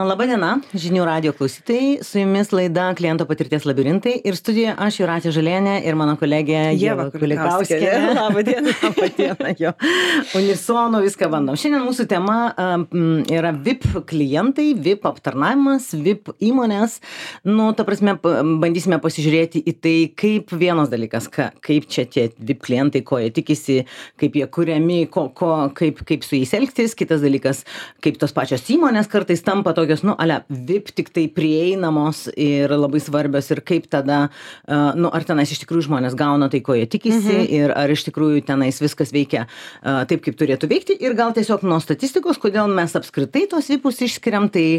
Labadiena, žinių radijo klausytojai, su jumis laida Kliento patirties labirintai ir studijoje aš Jūratė Žalienė ir mano kolegė Ieva Kulikauskienė. Labadiena. Labadiena, jo. Unisonu viską bandom. Šiandien mūsų tema yra VIP klientai, VIP aptarnavimas, VIP įmonės. Nu, ta prasme, bandysime pasižiūrėti į tai, kaip vienas dalykas, kaip čia tie VIP klientai, ko jie tikisi, kaip jie kuriami, kaip su jais elgtis. Kitas dalykas, kaip tos pačios įmonės kartais tampa tokios, VIP tik tai prieinamos ir labai svarbios ir kaip tada, ar tenais iš tikrųjų žmonės gauna tai, ko jie tikisi ir ar iš tikrųjų tenais viskas veikia taip, kaip turėtų veikti ir gal tiesiog nuo statistikos, kodėl mes apskritai tos VIPus išskiriam, tai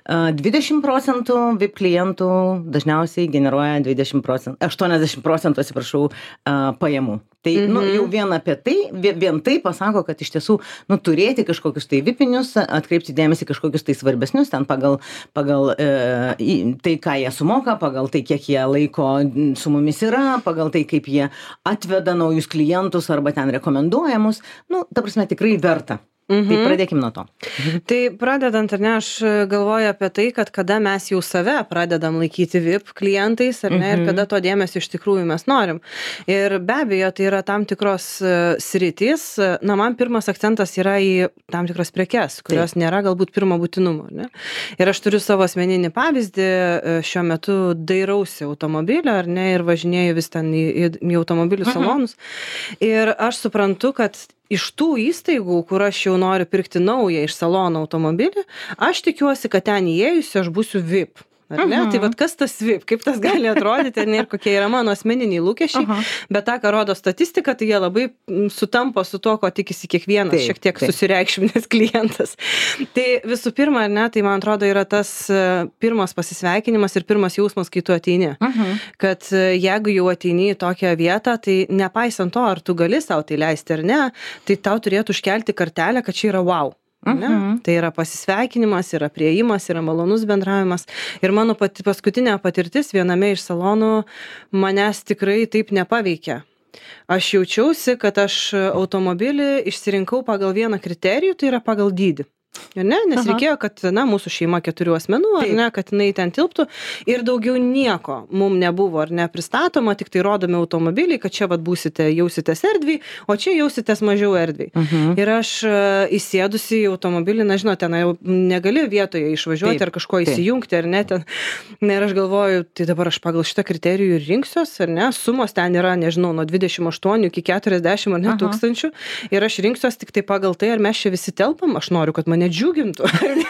20% VIP klientų dažniausiai generuoja 80%, atsiprašau, pajamų. Tai, jau vien apie tai, vien tai pasako, kad iš tiesų, turėti kažkokius tai VIPinius, atkreipti dėmesį kažkokius tai svarbesnius, ten pagal tai, ką jie sumoka, pagal tai, kiek jie laiko su mumis yra, pagal tai, kaip jie atveda naujus klientus arba ten rekomenduojamus, ta prasme, tikrai verta. Tai pradėkim nuo to. Tai pradedant, ar ne, aš galvoju apie tai, kad kada mes jau save pradedam laikyti VIP klientais, ar ne, ir kada to dėmesio iš tikrųjų mes norim. Ir be abejo, tai yra tam tikros sritys. Man pirmas akcentas yra į tam tikras prekes, kurios nėra galbūt pirmo būtinumo, ar ne. Ir aš turiu savo asmeninį pavyzdį, šiuo metu dairausi automobilio, ar ne, ir važinėju vis ten į automobilių salonus. Ir aš suprantu, kad iš tų įstaigų, kur aš jau noriu pirkti naują iš salono automobilį, aš tikiuosi, kad ten įėjusi aš būsiu VIP. Ar ne? Tai vat kas tas VIP, kaip tas gali atrodyti ir kokie yra mano asmeniniai lūkesčiai, bet tą, ką rodo statistika, tai jie labai sutampa su to, ko tikisi kiekvienas šiek tiek susireikšminės klientas. Tai visų pirma, ar ne, tai man atrodo yra tas pirmas pasisveikinimas ir pirmas jausmas, kai tu ateini. Kad jeigu jau ateini į tokią vietą, tai nepaisant to, ar tu gali sau tai leisti ar ne, tai tau turėtų užkelti kartelę, kad čia yra wow. Tai yra pasisveikinimas, yra priėjimas, yra malonus bendravimas. Ir mano paskutinė patirtis viename iš salonų manęs tikrai taip nepaveikia. Aš jaučiausi, kad aš automobilį išsirinkau pagal vieną kriterijų, tai yra pagal dydį. Nes reikėjo, kad mūsų šeima 4 asmenų, ar ne, kad jinai ten tilptų ir daugiau nieko mum nebuvo, ar ne, pristatoma, tik tai rodomi automobiliai, kad čia būsite, jausitės erdviai, o čia jausitės mažiau erdviai. Ir aš įsėdusi į automobilį, ten jau negali vietoje išvažiuoti ar kažko įsijungti, ar ne, ten. Ir aš galvoju, tai dabar aš pagal šitą kriterijų rinksiuos, ar ne, sumos ten yra, nežinau, nuo 28 iki 40 ar ne tūkstančių ir aš rinksiuos tik tai pagal tai, ar mes čia visi telpam, aš noriu, kad mane džiugintų.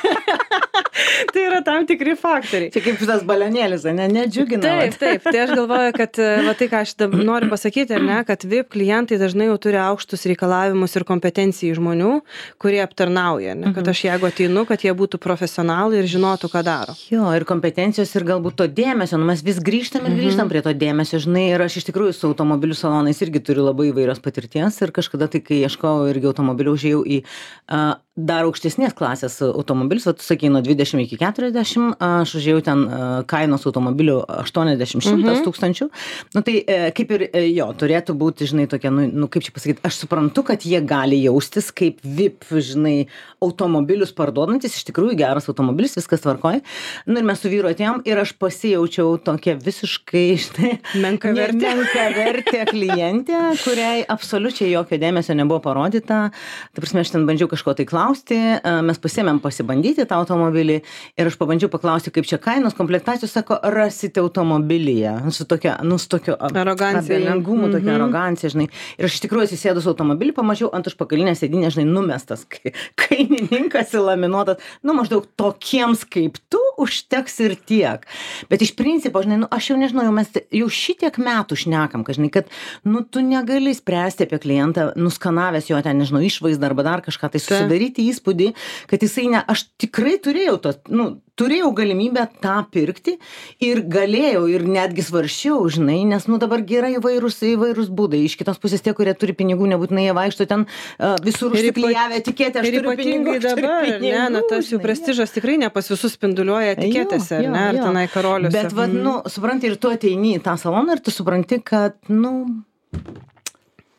Tai yra tam tikri faktoriai. Čia kaip šitas balionėlis, nedžiugina. Taip. Tai aš galvoju, kad tai, ką aš noriu pasakyti, ar ne, kad VIP klientai dažnai jau turi aukštus reikalavimus ir kompetencijai žmonių, kurie aptarnauja. Kad aš jeigu ateinu, kad jie būtų profesionalai ir žinotų, ką daro. Jo, ir kompetencijos ir galbūt to dėmesio. Mes vis grįžtam prie to dėmesio, ir aš iš tikrųjų su automobilių salonais irgi turiu labai įvairios patirties ir kažkada tai, kai ieškojau irgi automobilių, užėjau į dar aukštesnės klasės automobilius, tu sakei, nuo 20 iki 40, aš užėjau ten kainos automobilių 80-100 tūkstančių. Tai kaip ir turėtų būti, tokia, kaip čia pasakyti, aš suprantu, kad jie gali jaustis kaip VIP, automobilius parduodantis, iš tikrųjų geras automobilis, viskas tvarkoja. Ir mes su vyru atėjom ir aš pasijaučiau tokia visiškai, menkavertė klientė, kuriai absoliučiai jokio dėmesio nebuvo parodyta. Ta prasme, aš ten bandžiau kažko tai klausti, mes pasiėmėm pasibandyti tą automobilį ir aš pabandžiau paklausti, kaip čia kainos, komplektacijos, sako, rasite automobilyje. Su tokia, abelingumu, tokia arogancija, Ir aš iš tikrųjų įsėdus automobilį, pamačiau ant užpakalinės sėdynės, numestas kainininkas įlaminuotas, maždaug tokiems kaip tu užteks ir tiek. Bet iš principo, aš jau nežinau, mes jau šitiek metų šnekam, kad tu negali spręsti apie klientą, nuskanavęs jo ten, išvaizdą arba dar kažką, tai susidaryti įspūdį, kad jisai aš tikrai turėjau galimybę tą pirkti ir galėjau ir netgi svarsčiau, nes dabar yra įvairūs būdai. Iš kitos pusės tie, kurie turi pinigų, nebūtinai jie vaikšto ten visur užsiklijavę etiketę, aš turiu pinigų. Ir ypatingai dabar, tas jų prestižas tikrai ne pas visus spinduliuoja etiketėse, ar tenai karoliuose. Bet, supranti, ir tu ateini į tą saloną ir tu supranti, kad,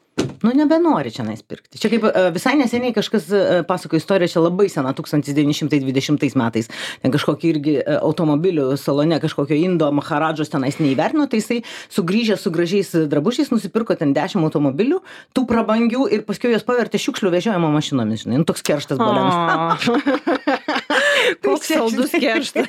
nebenori čionais pirkti. Čia kaip visai neseniai kažkas pasako istoriją, čia labai sena, 1920 metais. Ten kažkokį irgi automobilių salone, kažkokio Indo Maharadžos tenais neįvertino, tai jisai sugrįžęs su gražiais drabužiais nusipirko ten 10 automobilių, tų prabangių ir paskui jos pavertė šiukšlių vežiojimo mašinomis, žinai, toks kerštas balenas. Koks saldus kerštas.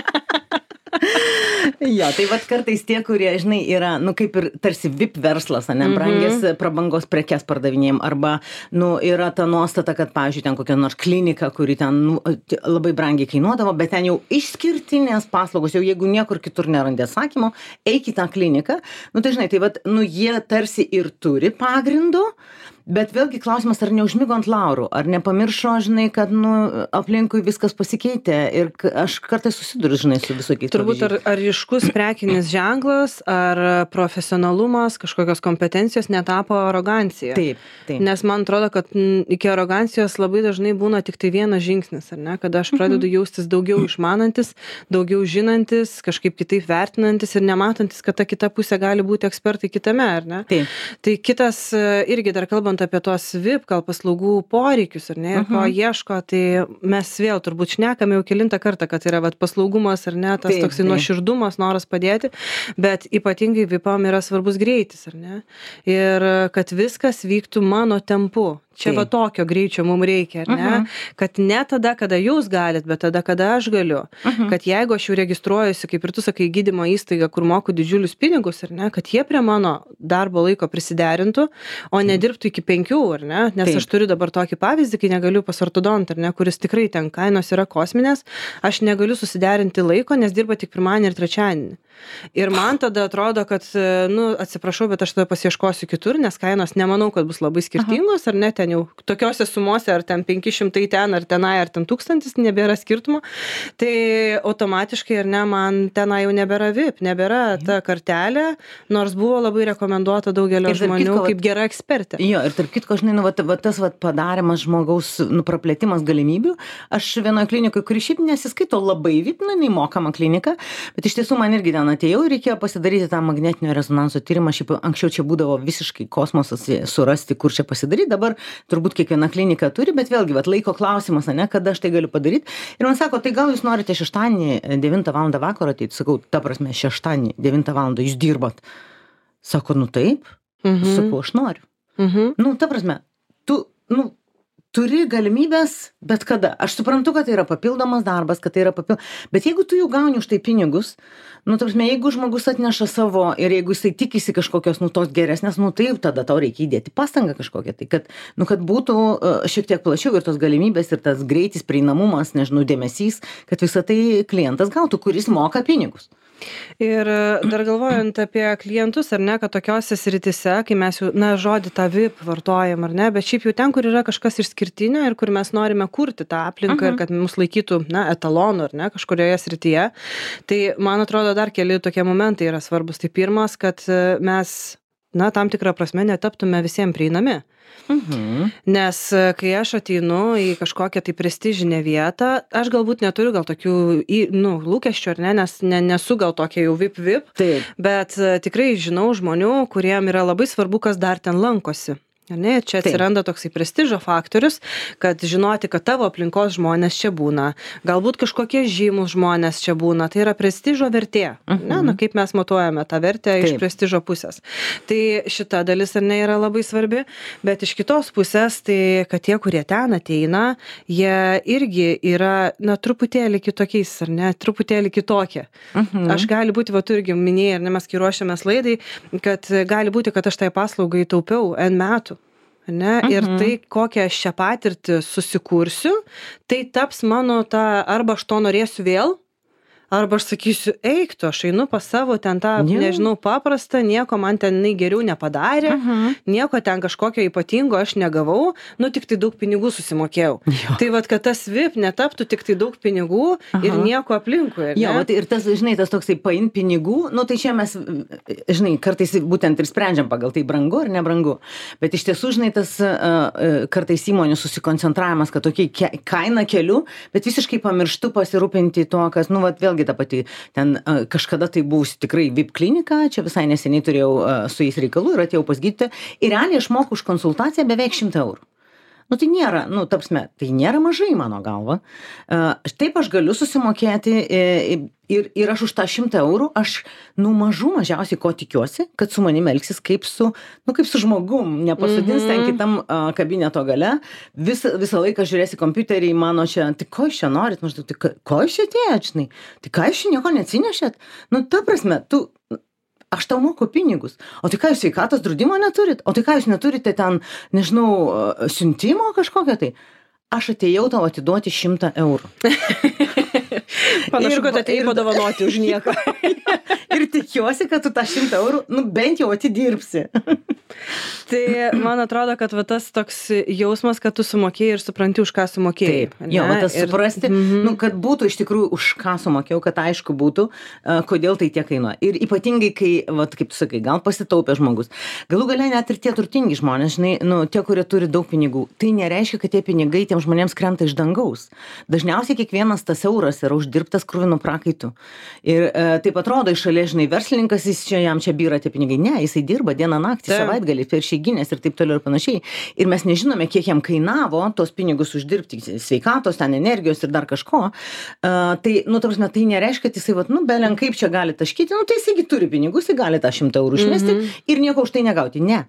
Jo, tai vat kartais tie, kurie, žinai, yra, kaip ir tarsi VIP verslas, ne, brangės prabangos prekes pardavinėjim, arba, yra ta nuostata, kad, pavyzdžiui, ten kokia nors klinika, kuri ten labai brangiai kainuodavo, bet ten jau išskirtinės paslaugos, jau jeigu niekur kitur nerandė atsakymo, eik į tą kliniką, tai žinai, tai vat, jie tarsi ir turi pagrindo, bet vėlgi klausimas, ar neužmigo ant laurų, ar nepamiršo, žinai, kad, aplinkui viskas pasikeitė ir aš kartais susiduriu, žinai, su visokiais. Turbūt ar ryškus prekinis ženklas, ar profesionalumas, kažkokios kompetencijos netapo arogancija. Taip. Nes man atrodo, kad iki arogancijos labai dažnai būna tik tai vienas žingsnis, ar ne, kada aš pradedu jaustis daugiau išmanantis, daugiau žinantis, kažkaip kitaip vertinantis ir nematantis, kad ta kita pusė gali būti ekspertai kitame, ar ne? Taip. Tai kitas irgi dar kalbant apie tos VIP gal paslaugų poreikius, ar ne, ir ko ieško, tai mes vėl turbūt šnekame jau kelintą kartą, kad yra paslaugumas, ar ne, tas toksai nuoširdumas, noras padėti, bet ypatingai VIP-am yra svarbus greitis, ar ne, ir kad viskas vyktų mano tempu. Čia va tokio greičio mums reikia, ar ne? Kad ne tada, kada jūs galit, bet tada, kada aš galiu. Kad jeigu aš jau registruojuosi, kaip ir tu sakai, gydymo įstaiga, kur moku didžiulius pinigus, ar ne? Kad jie prie mano darbo laiko prisiderintų, o nedirbtų iki 5, ar ne? Nes aš turiu dabar tokį pavyzdį, kai negaliu pas ortodontą, ar ne? Kuris tikrai ten kainos yra kosminės, aš negaliu susiderinti laiko, nes dirba tik pirmadienį ir trečiadienį. Ir man tada atrodo, kad, atsiprašau, bet aš tada pasieškosiu kitur, nes kainos nemanau, kad bus labai skirtingos, ar ne, ten jau tokiose sumose, ar ten 500 ten, ar tenai, ar ten 1000, nebėra skirtumo. Tai automatiškai, ar ne, man tenai jau nebėra VIP, nebėra ta kartelė, nors buvo labai rekomenduota daugelio žmonių kaip gera ekspertė. Jo, ir tarp kitko, žinai, tas padarimas žmogaus, praplėtimas galimybių. Aš vienoje klinikoje, kuri šiaip nesiskaito labai VIP, neįmokama klinika, bet iš tiesų man irgi ten atėjau ir reikėjo pasidaryti tą magnetinio rezonanso tyrimą. Šiaip anksčiau čia būdavo visiškai kosmosas surasti, kur čia pasidaryti. Dabar turbūt kiekviena klinika turi, bet vėlgi, laiko klausimas, ne, kada aš tai galiu padaryti. Ir man sako, tai gal jūs norite šeštadienį 9 val. Vakaro ateiti? Sakau, ta prasme, šeštadienį 9 val. Jūs dirbat. Sako, taip. Sakau, aš noriu. Ta prasme, tu, turi galimybės, bet kada. Aš suprantu, kad tai yra papildomas darbas, kad tai yra bet jeigu tu jau gauni už tai pinigus, ta prasme, jeigu žmogus atneša savo ir jeigu jisai tikisi kažkokios, tos geresnės, tai tada tau reikia įdėti pastangą kažkokią. Tai kad, kad būtų šiek tiek plačiau ir tos galimybės ir tas greitis, prieinamumas, nežinau, dėmesys, kad visą tai klientas gautų, kuris moka pinigus. Ir dar galvojant apie klientus, ar ne, kad tokiose sritise, kai mes jau, žodį tą VIP vartojam, ar ne, bet šiaip jau ten, kur yra kažkas išskirtinio ir kur mes norime kurti tą aplinką ir kad mus laikytų, etalonu, ar ne, kažkurioje srityje, tai man atrodo dar keli tokie momentai yra svarbus. Tai pirmas, kad mes, tam tikrą prasme netaptume visiems prieinami. Nes kai aš ateinu į kažkokią tai prestižinę vietą, aš galbūt neturiu gal tokių lūkesčių, ar ne, nes nesu gal tokia jau VIP, bet tikrai žinau žmonių, kuriem yra labai svarbu, kas dar ten lankosi. Ne, čia atsiranda toksai prestižo faktorius, kad žinoti, kad tavo aplinkos žmonės čia būna, galbūt kažkokie žymus žmonės čia būna, tai yra prestižo vertė. Kaip mes matuojame tą vertę iš prestižo pusės. Tai šita dalis ar ne yra labai svarbi, bet iš kitos pusės, tai kad tie, kurie ten ateina, jie irgi yra, truputėlį kitokiais, ar ne, truputėlį kitokie. Aš gali būti, tu irgi minėjai, ar ne, mes kai ruošiamės laidai, kad gali būti, kad aš tai paslaugai taupiau N metų. Ne? Ir tai, kokią aš šią patirtį susikursiu, tai taps mano arba aš to norėsiu vėl, arba aš sakysiu, eik tu, aš einu pas savo ten tą, nežinau, paprastą, nieko man ten geriau nepadarė, nieko ten kažkokio ypatingo aš negavau, tik tai daug pinigų susimokėjau. Tai kad tas VIP netaptų tik tai daug pinigų ir nieko aplinkui. Ir tas, žinai, tas toksai paim pinigų, tai čia mes, žinai, kartais būtent ir sprendžiam pagal tai brangu ar nebrangu. Bet iš tiesų, žinai, tas kartais įmonių susikoncentravimas, kad tokiai kainą keliu, bet visiškai pamirštu pasirūpinti to, kas, vėlgi vėlgi ta pati, ten kažkada tai buvusi tikrai VIP klinika, čia visai neseniai turėjau su jais reikalų ir atėjau pas gydytoją ir realiai aš moku už konsultaciją beveik 100 eurų. Nu tai nėra, tai nėra mažai mano galva. Taip aš galiu susimokėti ir aš už tą 100 eurų, aš mažiausiai ko tikiuosi, kad su manimi elgsis kaip su žmogum, nepasodins ten kitam kabineto gale, visą laiką žiūrėsi kompiuterį, mano čia, tai ko jūs čia norit, maždaug, tai ko jūs čia atėjot, žinai, tai ką jūs čia nieko neatsinešėt, ta prasme, aš tau moku pinigus, o tai ką jūs sveikatos draudimo neturit, o tai ką jūs neturite ten, nežinau, siuntimo kažkokio tai, aš atėjau tau atiduoti 100 eurų. Panašu, kad atėjai padovanoti už nieką. Ir tikiuosi, kad tu tą 100 eurų, bent jau atidirbsi. Tai man atrodo, kad tas toks jausmas, kad tu sumokėjai ir supranti, už ką sumokėjai. Taip, jo, tas suprasti, kad būtų iš tikrųjų už ką sumokėjau, kad aišku būtų, kodėl tai tiek kainuoja. Ir ypatingai, kai, kaip tu sakai, gal pasitaupė žmogus. Galų gale net ir tie turtingi žmonės, žinai, tie, kurie turi daug pinigų, tai nereiškia, kad tie pinigai tiem žmonėms krenta iš dangaus. Dažniausiai kiekvienas tas euras yra uždirbtas kruvinu prakaitu. Ir taip atrodo iš šalia, žinai, verslininkas, jam čia byra tie pinigai. Ne, jisai dirba dieną naktį, savaitgalį, per išeiginės ir taip toliau ir panašiai. Ir mes nežinome, kiek jam kainavo tos pinigus uždirbti, sveikatos, ten energijos ir dar kažko. Tai, ta prasme, tai nereiškia, kad jisai, belen kaip čia gali taškyti, tai jisai turi pinigus, jisai gali tą 100 eurų išmesti ir nieko už tai negauti. Ne.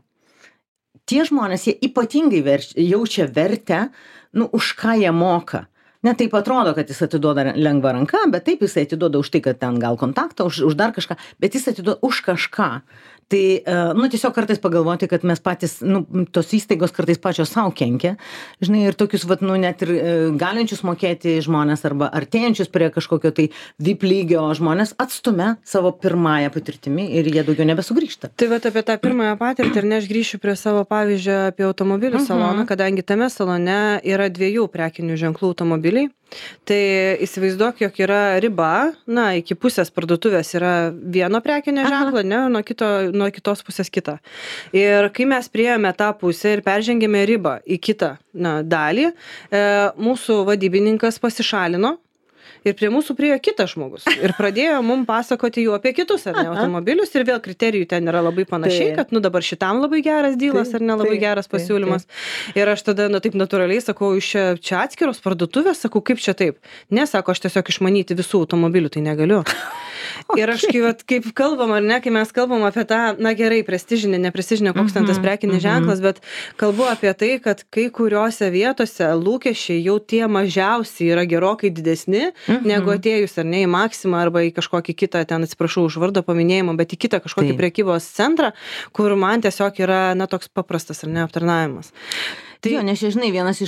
Tie žmonės, jie ypatingai jaučia vertę, už ką jie moka. Ne taip atrodo, kad jis atiduoda lengvą ranką, bet taip jisai atiduoda už tai, kad ten gal kontaktą, už dar kažką, bet jis atiduoda už kažką. Tai, tiesiog kartais pagalvoti, kad mes patys, tos įstaigos kartais pačios savo kenkia, žinai, ir tokius, net ir galinčius mokėti žmonės arba artėjančius prie kažkokio tai VIP lygio žmonės atstumia savo pirmąją patirtimį ir jie daugiau nebesugrįžta. Tai apie tą pirmąją patirtį, ir aš grįšiu prie savo pavyzdžio apie automobilių saloną, kadangi tame salone yra 2 prekinių ženklų automobiliai. Tai įsivaizduok, jog yra riba, iki pusės parduotuvės yra vieno prekinio ženklo, nuo kitos pusės kita. Ir kai mes priėjome tą pusę ir peržengėme ribą į kitą dalį, mūsų vadybininkas pasišalino. Ir prie mūsų priėjo kitas žmogus ir pradėjo mums pasakoti jau apie kitus automobilius ir vėl kriterijų ten yra labai panašiai, kad dabar šitam labai geras dylas ar nelabai geras pasiūlymas. Ir aš tada taip natūraliai sakau, iš čia atskiros parduotuvės, sakau, kaip čia taip. Nesako, aš tiesiog išmanyti visų automobilių tai negaliu. Ir aš kaip kalbam, ar ne, kai mes kalbam apie tą, gerai, prestižinė, neprestižinė, koks ten tas prekinis ženklas, bet kalbu apie tai, kad kai kuriuose vietose lūkesčiai jau tie mažiausiai yra gerokai didesni, negu atėjus ar ne į Maksimą arba į kažkokį kitą, ten atsiprašau už vardo paminėjimą, bet į kitą kažkokį prekybos centrą, kur man tiesiog yra, toks paprastas ar ne aptarnavimas. Tai jo, nes žinai, vienas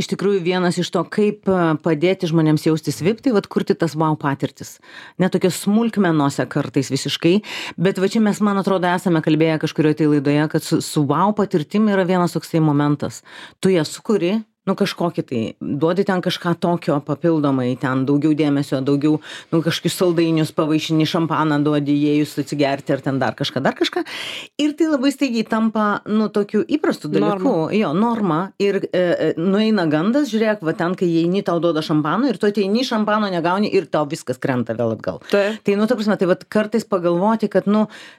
iš to, kaip padėti žmonėms jaustis VIP, tai kurti tas wow patirtis. Net tokios smulkmenose kartais visiškai, bet čia mes, man atrodo, esame kalbėję kažkurioje tai laidoje, kad su wow patirtimi yra vienas toksai momentas. Tu ją sukuri, kažkokį tai, duodi ten kažką tokio papildomai, ten daugiau dėmesio, daugiau, kažkokius saldainius, pavaišinį šampaną duodi, įėjus atsigerti ar ten dar kažką. Ir tai labai staigiai tampa, tokiu įprastu dalyku. Norma. Ir nueina gandas, žiūrėk, ten, kai įeini, tau duoda šampano ir tu ateini šampano negauni ir tau viskas krenta vėl atgal. Tai, ta prasme, tai kartais pagalvoti, kad,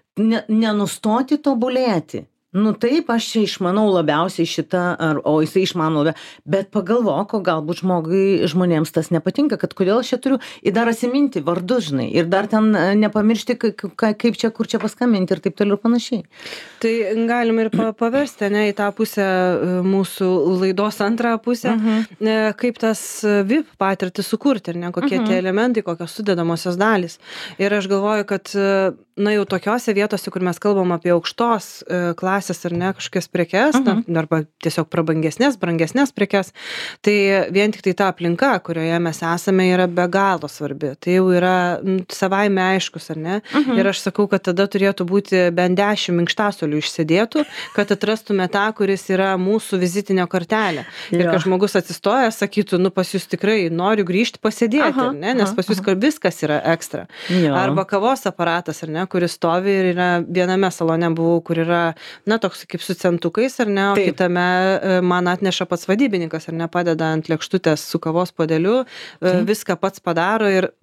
nenustoti tobulėti. Taip, aš čia išmanau labiausiai šitą, o jisai išmano labiausiai, bet pagalvok, o galbūt žmonėms tas nepatinka, kad kodėl aš čia turiu ir dar atsiminti vardus, žinai, ir dar ten nepamiršti, kaip čia, kur čia paskambinti ir taip toliau ir panašiai. Tai galim ir paversti, į tą pusę mūsų laidos antrą pusę, kaip tas VIP patirtį sukurti, ir kokie tie elementai, kokios sudedamosios dalys. Ir aš galvoju, kad jau tokiose vietose, kur mes kalbam apie aukštos klasės ar ne kažkokias prekes, arba tiesiog brangesnės prekes, tai vien tik tai ta aplinka, kurioje mes esame, yra be galo svarbi. Tai jau yra savaime aiškus, ar ne? Ir aš sakau, kad tada turėtų būti bent 10 minkštasolių išsėdėtų, kad atrastume tą, kuris yra mūsų vizitinė kortelė. Ir kad žmogus atsistoja, sakytų, pas jūs tikrai noriu grįžti pasėdėti, ar ne? Nes pas jūs viskas yra ekstra. Arba kavos aparatas, ar ne, kuris stovi ir yra viename salone buvau, kur yra, toks kaip su centukais, ar ne, o kitame man atneša pats vadybininkas, ar ne, padeda ant lėkštutės su kavos puodeliu, viską pats padaro ir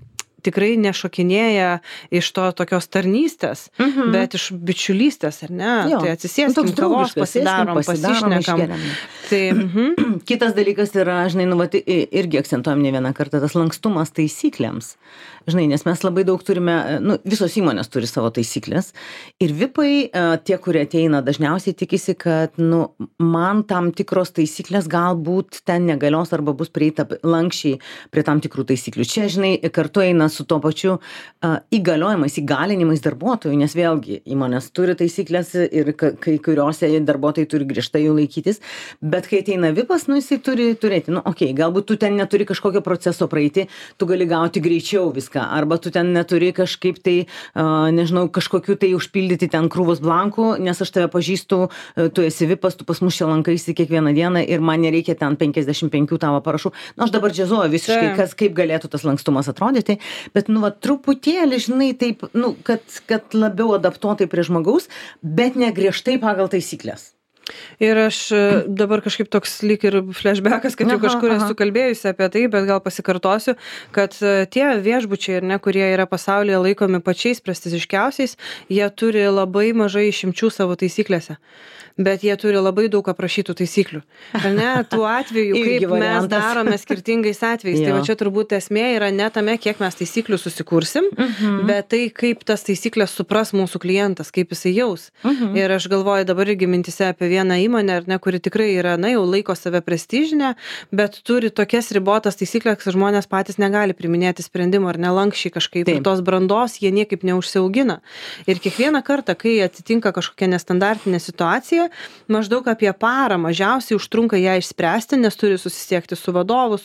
tikrai nešokinėja iš to tokios tarnystės, bet iš bičiulystės, ar ne? Jo. Tai atsisėskim, kavos pasidarom, pasišnekam. Tai, Kitas dalykas yra, žinai, nu, vat, irgi akcentuojam ne vieną kartą, tas lankstumas taisyklėms. Žinai, nes mes labai daug turime, nu, visos įmonės turi savo taisyklės. Ir vipai, tie, kurie ateina, dažniausiai tikisi, kad, nu, man tam tikros taisyklės galbūt ten negalios arba bus prieita lankščiai prie tam tikrų taisyklių. Čia, žinai, kartu eina su tuo pačiu įgaliojimais, įgalinimais darbuotojų, nes vėlgi įmonės turi taisyklės ir kai kuriuose darbuotojai turi griežtai jų laikytis, bet kai ateina vipas, nu, jisai turi turėti, nu, okei, galbūt tu ten neturi kažkokio proceso praeiti, tu gali gauti greičiau viską, arba tu ten neturi kažkaip tai, nežinau, kažkokiu tai užpildyti ten krūvos blankų, nes aš tave pažįstu, tu esi vipas, tu pas mus čia lankaisi kiekvieną dieną ir man nereikia ten 55 tavo parašų. Nu, aš dabar džiazuoju visiškai, kaip galėtų tas lankstumas atrodyti, bet, nu, va, truputėlį, žinai, taip, nu, kad labiau adaptuotai prie žmogaus, bet ne griežtai pagal taisyklės. Ir aš dabar kažkaip toks lyg ir flashbackas, kad jau kažkur esu kalbėjusi apie tai, bet gal pasikartosiu, kad tie viešbučiai, ar ne, kurie yra pasaulyje laikomi pačiais prestižiškiausiais, jie turi labai mažai išimčių savo taisyklėse. Bet jie turi labai daug aprašytų taisyklių. Ar ne? Tų atvejų, kaip mes darome skirtingais atvejais. Tai va čia turbūt esmė yra ne tame, kiek mes taisyklių susikursim, bet tai, kaip tas taisyklės supras mūsų klientas, kaip jisai jaus. Ir aš galvoju dabar irgi mintise apie vieną įmonę, ar ne, kuri tikrai yra, na, jau laiko save prestižinę, bet turi tokias ribotas taisyklės, kad žmonės patys negali priminėti sprendimų ar nelankščiai kažkaip. Ir tos brandos jie niekaip neužsiaugina. Ir kiekvieną kartą, kai atsitinka kažkokia nestandartinė situacija, maždaug apie parą mažiausiai užtrunka ją išspręsti, nes turi susisiekti su vadovu,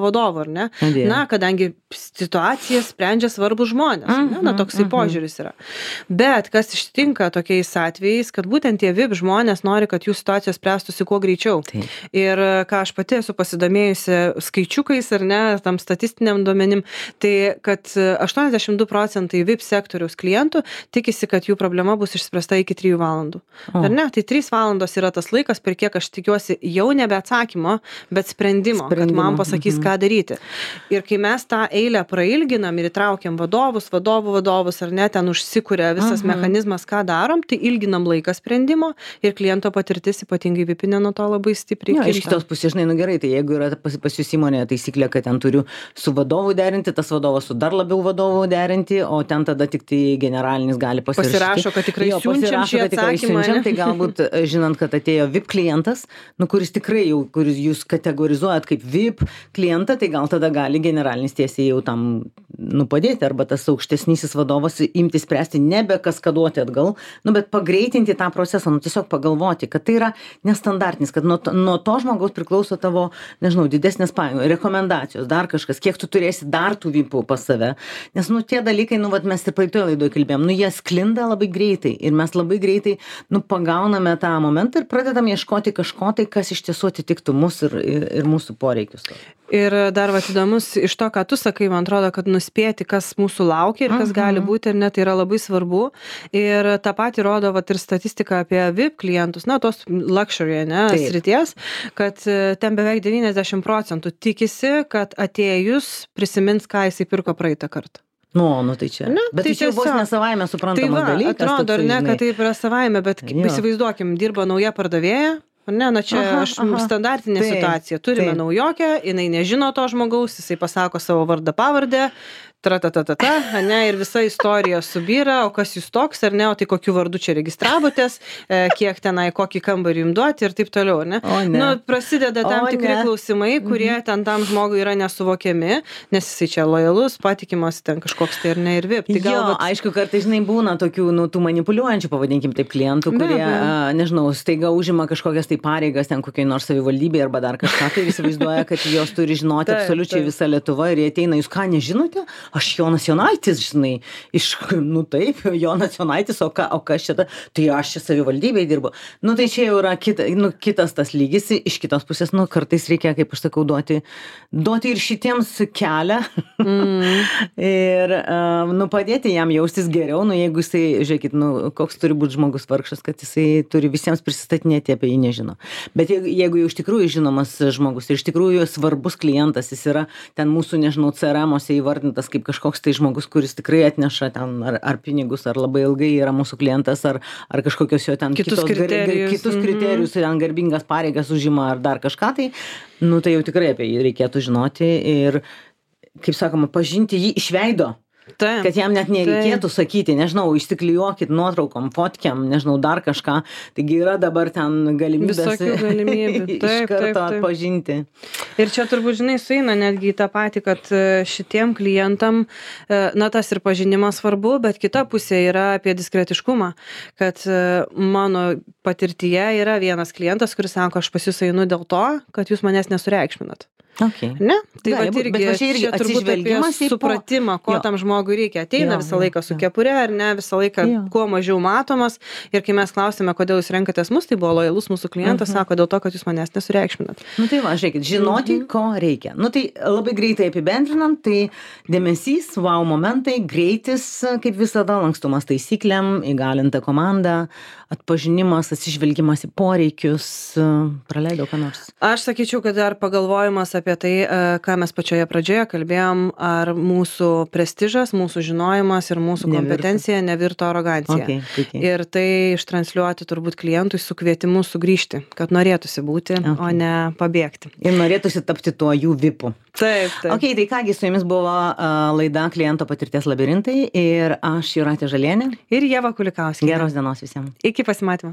ar ne? Na, kadangi situaciją sprendžia svarbus žmonės. Na, toksai požiūris yra. Bet kas ištinka tokiais atvejais, kad būtent tie VIP žmonės nori, kad jų situacijos spręstųsi kuo greičiau. Ir ką aš pati esu pasidomėjusi skaičiukais, ar ne, tam statistiniam duomenim, tai kad 82% VIP sektoriaus klientų tikisi, kad jų problema bus išspręsta iki 3 valandų. Ar ne? Tai 3 valandos yra tas laikas, per kiek aš tikiuosi jau nebe atsakymo, bet sprendimo, kad man pasakys, ką daryti. Ir kai mes tą eilę prailginam ir įtraukiam vadovus, ar ne, ten užsikuria visas mechanizmas, ką darom, tai ilginam laiką sprendimo ir kliento patirtis ypatingai vipinė nuo to labai stipriai. Iš kitos pusės, žinai, nu gerai, tai jeigu yra pas jūs įmonėje taisyklė, kad ten turiu su vadovu derinti, tas vadovas su dar labiau vadovu derinti, o ten tada tik tai generalinis gali pasirašo, kad tikrai siunčiam šį atsakymą. Tai galbūt žinant, kad atėjo VIP klientas, nu, kuris tikrai jau, kuris jūs kategorizuojat kaip VIP klientą, tai gal tada gali generalinis tiesiai jau tam, nu, padėti, arba tas aukštesnysis vadovas imti spręsti, nebe kaskaduoti atgal, nu, bet pagreitinti tą procesą, nu, tiesiog pagalvoti, kad tai yra nestandartinis, kad nuo to žmogaus priklauso tavo, nežinau, didesnės pajamos, rekomendacijos, dar kažkas, kiek tu turėsi dar tų VIPų pas save, nes, nu, tie dalykai, nu, vat mes ir praeitoje laidoje kalbėjom, nu, jie sklinda labai greitai ir mes labai greitai, nu, pagauname tą momentą ir pradedam ieškoti kažko tai, kas iš tiesų atitiktų mus ir mūsų poreikius. Ir dar vat įdomus iš to, ką tu sakai, man atrodo, kad nuspėti, kas mūsų laukia ir kas gali būti, ir net tai yra labai svarbu. Ir tą patį rodo vat ir statistika apie VIP klientus, na, tos luxury, ne, srities, kad ten beveik 90% tikisi, kad atėjus prisimins, ką jisai pirko praeitą kartą. Nu, tai čia. Ne, bet tai čia vos nesavaime suprantamas dalykas. Atrodo, ar ne, kad taip yra savaime, bet įsivaizduokim, dirba nauja pardavėja. Ne, na čia standartinė situacija. Turime naujokę, jinai nežino to žmogaus, jisai pasako savo vardą pavardę, ne, ir visa istorija subyra, o kas jūs toks, ar ne, o tai kokiu vardu čia registravotės, kiek tenai, kokį kambarį jums duoti ir taip toliau, ne? Nu, prasideda tam tikri klausimai, kurie ten tam žmogui yra nesuvokiami, nes jisai čia lojalus, patikimas, ten kažkoks tai ir ne ir VIP. Tai galbūt... aišku, kartais, žinai, būna tokių, nu, tų manipuliuojančių, pavadinkim taip, klientų, kurie, nežinau, staiga užima kažkokias tai pareigas ten kokiai nors savivaldybėje arba dar kažką, tai įsivaizduoja, kad jos turi žinoti absoliučiai visa Lietuva ir jie ateina, jūs ką nežinote? Aš Jonas Jonaitis, žinai, nu taip, Jonas Jonaitis, o kas čia, tai aš čia savivaldybėje dirbu. Nu tai čia jau yra kitas tas lygis, iš kitos pusės, nu kartais reikia, kaip aš sakau, duoti ir šitiems kelią ir, nu, padėti jam jaustis geriau, nu jeigu jisai, žiūrėkit, nu, koks turi būti žmogus vargšas, kad jisai turi visiems prisistatinėti, apie jį nežino. Bet jeigu jau iš tikrųjų žinomas žmogus ir iš tikrųjų svarbus klientas, jis yra ten mūsų, nežinau, CRM-ose įvardintas kaip kažkoks tai žmogus, kuris tikrai atneša ten ar pinigus, ar labai ilgai yra mūsų klientas, ar kažkokios jo ten kitus kriterijus, ten garbingas pareigas užima ar dar kažką tai, nu tai jau tikrai apie jį reikėtų žinoti ir, kaip sakoma, pažinti jį iš veido. Kad jam net nereikėtų sakyti, nežinau, išsiklijuokit nuotraukom, fotkiam, nežinau, dar kažką. Taigi yra dabar ten galimybės visokių galimybių. Iš karto atpažinti. Ir čia turbūt, žinai, sueina netgi į tą patį, kad šitiem klientam, na, tas ir pažinimas svarbu, bet kita pusė yra apie diskretiškumą. Kad mano patirtyje yra vienas klientas, kuris sako, aš pas jūs einu dėl to, kad jūs manęs nesureikšminat. Okay. Ne? Tai gali, irgi turbūt apie supratimą, ko tam žmogui reikia. Ateina visą laiką su kepure, ar ne, visą laiką kuo mažiau matomas. Ir kai mes klausime, kodėl jūs renkatės mus, tai buvo lojalus mūsų klientas, sako, dėl to, kad jūs manęs nesureikšminat. Nu tai va, žiūrėkit, žinoti, ko reikia. Nu tai labai greitai apibendrinant, tai dėmesys, wow momentai, greitis, kaip visada, lankstumas taisyklėm, įgalinta komanda, atpažinimas, atsižvelgimas į poreikius, praleidau ką nors. Aš sakyčiau, kad dar pagalvojimas apie tai, ką mes pačioje pradžioje kalbėjom, ar mūsų prestižas, mūsų žinojimas ir mūsų kompetencija nevirto arogancija. Ir tai ištransliuoti turbūt klientui su kvietimu sugrįžti, kad norėtųsi būti, o ne pabėgti. Ir norėtųsi tapti tuo jų vipu. Taip. Tai kągi, su jumis buvo laida Kliento patirties labirintai ir aš Jūratė Žalienė. Ir Ieva Kulikauskienė. Geros dienos visiems. Iki pasimatymo.